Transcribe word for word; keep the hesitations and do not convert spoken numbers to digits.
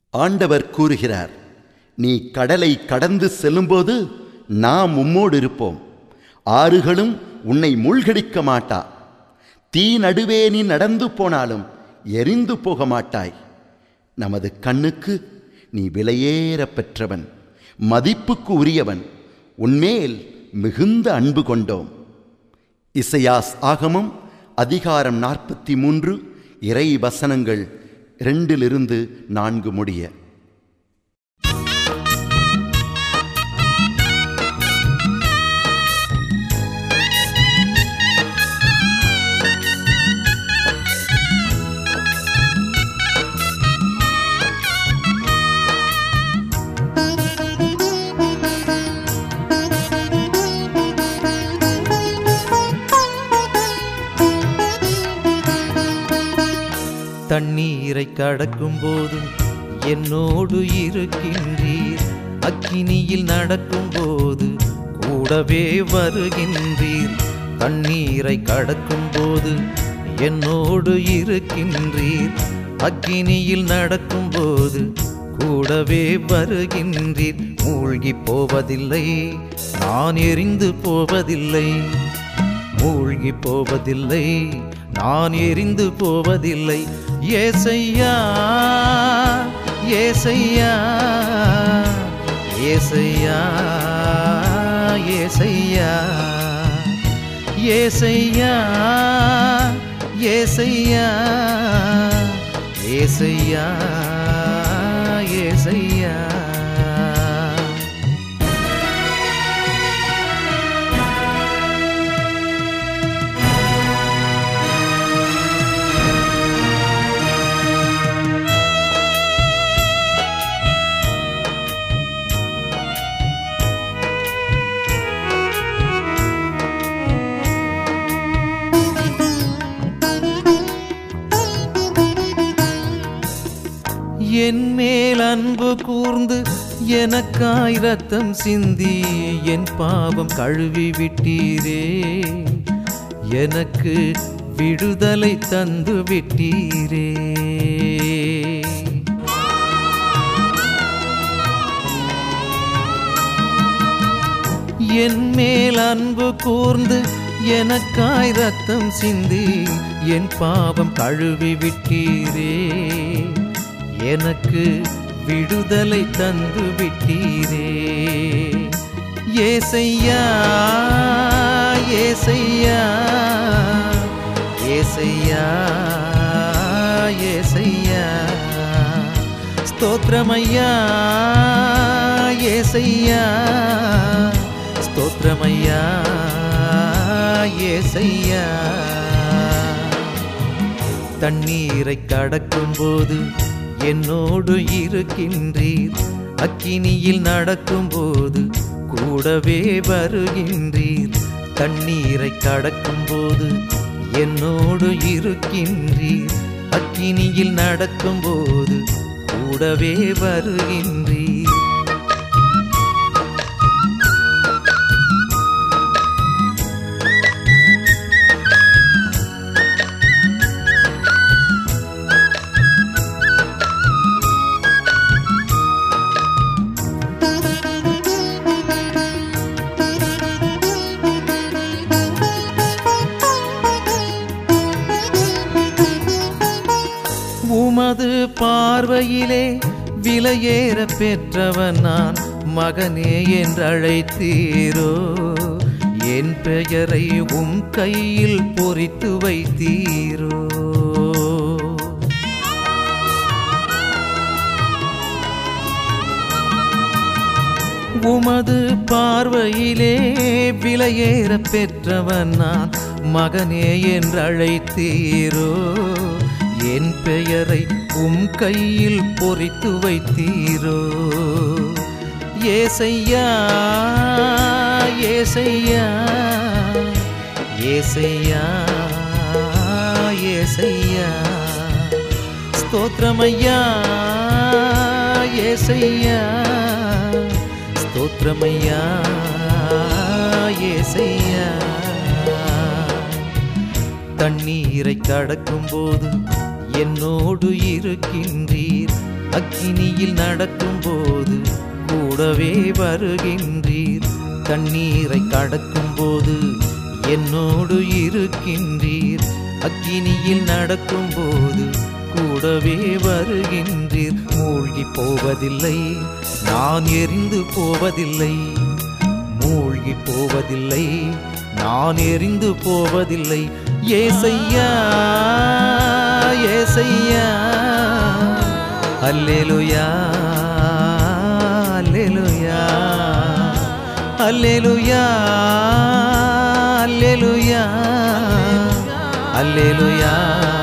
ஆண்டவர் கூறுகிறார், நீ கடலை கடந்து செல்லும்போது நாம் உம்மோடு இருப்போம். ஆறுகளும் உன்னை மூழ்கடிக்க மாட்டா. தீ நடுவே நீ நடந்து போனாலும் எரிந்து போக மாட்டாய். நமது கண்ணுக்கு நீ விலையேற பெற்றவன், மதிப்புக்கு உரியவன். உன்மேல் மிகுந்த அன்பு கொண்டோம். இசையாஸ் ஆகமம் அதிகாரம் நாற்பத்தி மூன்று, இறை வசனங்கள் இரண்டிலிருந்து நான்கு முடிய. தண்ணீரை கடக்கும் போது என்னோடு இருக்கின்றீர். அக்கினியில் நடக்கும் போது கூடவே வருகின்றீர். தண்ணீரை கடக்கும் போது என்னோடு இருக்கின்றீர். அக்கினியில் நடக்கும் போது கூடவே வருகின்றீர். மூழ்கி போவதில்லை, நான் எரிந்து போவதில்லை. மூழ்கி போவதில்லை, நான் எரிந்து போவதில்லை. ஏசையா ஏசையா ஏசையா ஏசையா ஏசையா ஏசையா ஏசையா ஏசையா. என் மேல் அன்பு கூர்ந்து எனக்காய் ரத்தம் சிந்தி என் பாவம் கழுவி விட்டீரே. எனக்கு விடுதலை தந்து விட்டீரே. என் மேல் அன்பு கூர்ந்து எனக்காய் ரத்தம் சிந்தி என் பாவம் கழுவி விட்டீரே. எனக்கு விடுதலை தந்து விட்டீரே. ஏசையா ஏசையா ஏசையா ஏசையா. ஸ்தோத்திரமையா ஏசையா, ஸ்தோத்திரமையா ஏசையா. தண்ணீரை கடக்கும் போது என்னோடு இருக்கின்றீர். அக்கினியில் நடக்கும் போது கூடவே வருகின்றீர். தண்ணீரை கடக்கும் போது என்னோடு இருக்கின்றீர். அக்கினியில் நடக்கும் போது கூடவே வருகின்றீர். உமது பார்வையிலே விலையேற பெற்றவன் நான். மகனே என்றழைத்தீரோ. என் பெயரை உம் கையில் பொறித்து வைத்தீரோ. உமது பார்வையிலே விலையேற பெற்றவன் நான். மகனே என்றழைத்தீரோ. என் பெயரை உம் கையில் பொறித்து வைத்தீரோ. ஏசையா ஏசையா ஏசையா ஏசையா. ஸ்தோத்திரமையா ஏசையா, ஸ்தோத்திரமையா ஏசையா. தண்ணீரை கடக்கும் போது என்னோடு இருக்கின்றீர். அக்கினியில் நடக்கும்போது கூடவே வருகின்றீர். தண்ணீரை கடக்கும்போது என்னோடு இருக்கின்றீர். அக்கினியில் நடக்கும்போது கூடவே வருகின்றீர். மூழ்கி போவதில்லை, நான் எரிந்து போவதில்லை. மூழ்கி போவதில்லை, நான் எரிந்து போவதில்லை. ஏசையா ஏசையா அல்லேலூயா அல்லேலூயா அல்லேலூயா அல்லேலூயா அல்லேலூயா